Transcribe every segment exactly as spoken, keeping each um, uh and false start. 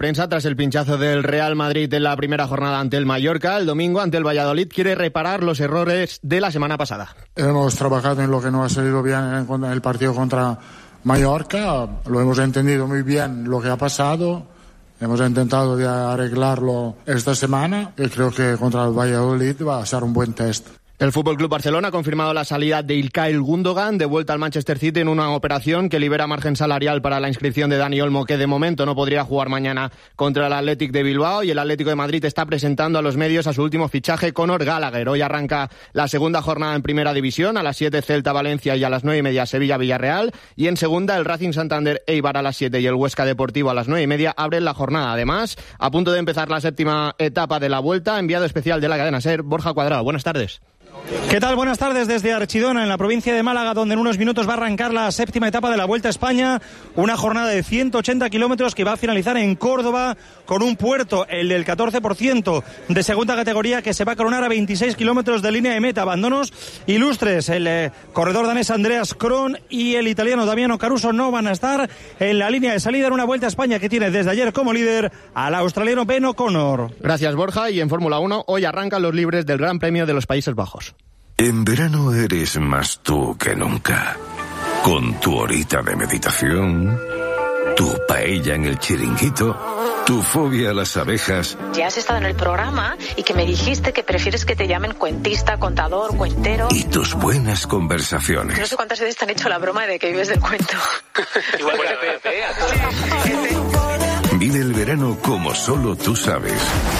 prensa tras el pinchazo del Real Madrid en la primera jornada ante el Mallorca. El domingo ante el Valladolid quiere reparar los errores de la semana pasada. Hemos trabajado en lo que no ha salido bien en el partido contra Mallorca, lo hemos entendido muy bien lo que ha pasado, hemos intentado de arreglarlo esta semana y creo que contra el Valladolid va a ser un buen test. El F C Barcelona ha confirmado la salida de Ilkay Gundogan de vuelta al Manchester City en una operación que libera margen salarial para la inscripción de Dani Olmo, que de momento no podría jugar mañana contra el Athletic de Bilbao, y el Atlético de Madrid está presentando a los medios a su último fichaje, Conor Gallagher. Hoy arranca la segunda jornada en Primera División, a las siete Celta Valencia y a las nueve y media Sevilla Villarreal, y en segunda el Racing Santander Eibar a las siete y el Huesca Deportivo a las nueve y media abren la jornada. Además, a punto de empezar la séptima etapa de la Vuelta, enviado especial de la cadena SER, Borja Cuadrado. Buenas tardes. ¿Qué tal? Buenas tardes desde Archidona, en la provincia de Málaga, donde en unos minutos va a arrancar la séptima etapa de la Vuelta a España, una jornada de ciento ochenta kilómetros que va a finalizar en Córdoba con un puerto, el del catorce por ciento de segunda categoría, que se va a coronar a veintiséis kilómetros de línea de meta. Abandonos ilustres, el eh, corredor danés Andreas Kron y el italiano Damiano Caruso no van a estar en la línea de salida en una Vuelta a España que tiene desde ayer como líder al australiano Ben O'Connor. Gracias, Borja. Y en Fórmula uno hoy arrancan los libres del Gran Premio de los Países Bajos. En verano eres más tú que nunca. Con tu horita de meditación, tu paella en el chiringuito, tu fobia a las abejas. Ya has estado en el programa y que me dijiste que prefieres que te llamen cuentista, contador, cuentero. Y tus buenas conversaciones. No sé cuántas veces te han hecho la broma de que vives del cuento. Igual que Vive el verano como solo tú sabes.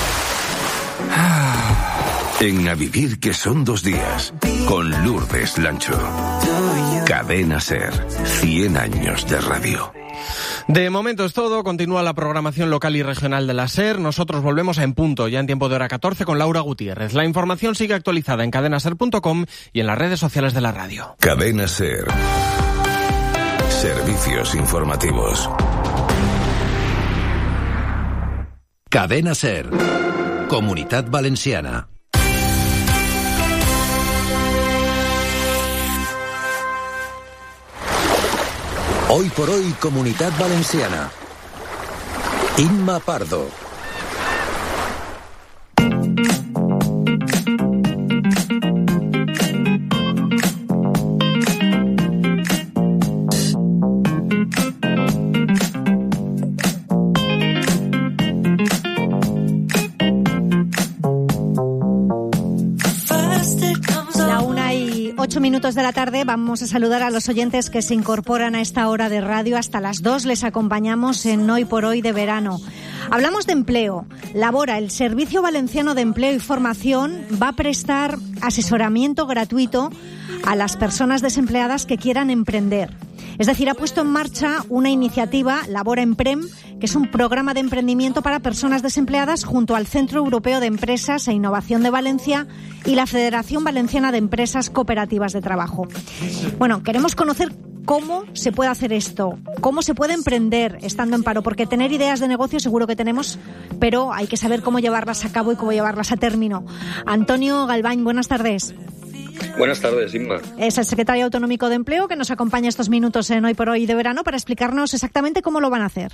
En A Vivir, que son dos días, con Lourdes Lancho. Cadena SER, cien años de radio. De momento es todo, continúa la programación local y regional de la SER. Nosotros volvemos a En Punto, ya en tiempo de hora catorce, con Laura Gutiérrez. La información sigue actualizada en cadena ser punto com y en las redes sociales de la radio. Cadena SER. Servicios informativos. Cadena SER. Comunitat Valenciana. Hoy por hoy, Comunitat Valenciana. Inma Pardo. Ocho minutos de la tarde, vamos a saludar a los oyentes que se incorporan a esta hora de radio. Hasta las dos les acompañamos en Hoy por Hoy de verano. Hablamos de empleo. Labora, el Servicio Valenciano de Empleo y Formación, va a prestar asesoramiento gratuito a las personas desempleadas que quieran emprender. Es decir, ha puesto en marcha una iniciativa, Labora Emprem, que es un programa de emprendimiento para personas desempleadas junto al Centro Europeo de Empresas e Innovación de Valencia y la Federación Valenciana de Empresas Cooperativas de Trabajo. Bueno, queremos conocer cómo se puede hacer esto, cómo se puede emprender estando en paro, porque tener ideas de negocio seguro que tenemos, pero hay que saber cómo llevarlas a cabo y cómo llevarlas a término. Antonio Galván, buenas tardes. Buenas tardes, Inma. Es el secretario autonómico de Empleo que nos acompaña estos minutos en Hoy por Hoy de verano para explicarnos exactamente cómo lo van a hacer.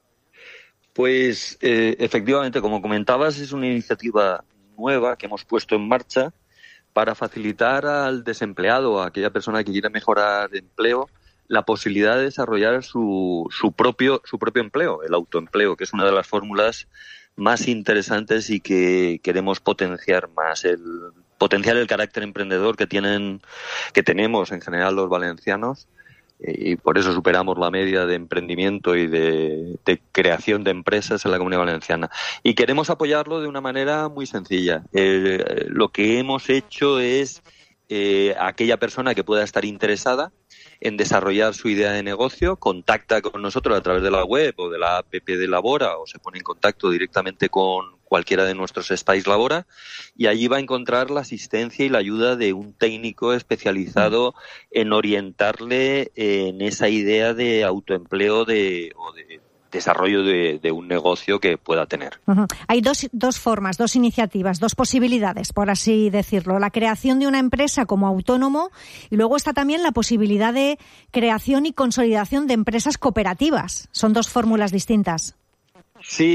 Pues eh, efectivamente, como comentabas, es una iniciativa nueva que hemos puesto en marcha para facilitar al desempleado, a aquella persona que quiera mejorar de empleo, la posibilidad de desarrollar su, su propio su propio empleo, el autoempleo, que es una de las fórmulas más interesantes y que queremos potenciar más, el potenciar el carácter emprendedor que tienen que tenemos en general los valencianos, y por eso superamos la media de emprendimiento y de, de creación de empresas en la Comunidad Valenciana. Y queremos apoyarlo de una manera muy sencilla. Eh, lo que hemos hecho es eh, aquella persona que pueda estar interesada en desarrollar su idea de negocio, contacta con nosotros a través de la web o de la app de Labora, o se pone en contacto directamente con cualquiera de nuestros Spice Labora, y allí va a encontrar la asistencia y la ayuda de un técnico especializado en orientarle en esa idea de autoempleo de, o de desarrollo de, de un negocio que pueda tener. Uh-huh. Hay dos, dos formas, dos iniciativas, dos posibilidades, por así decirlo. La creación de una empresa como autónomo, y luego está también la posibilidad de creación y consolidación de empresas cooperativas. Son dos fórmulas distintas. Sí.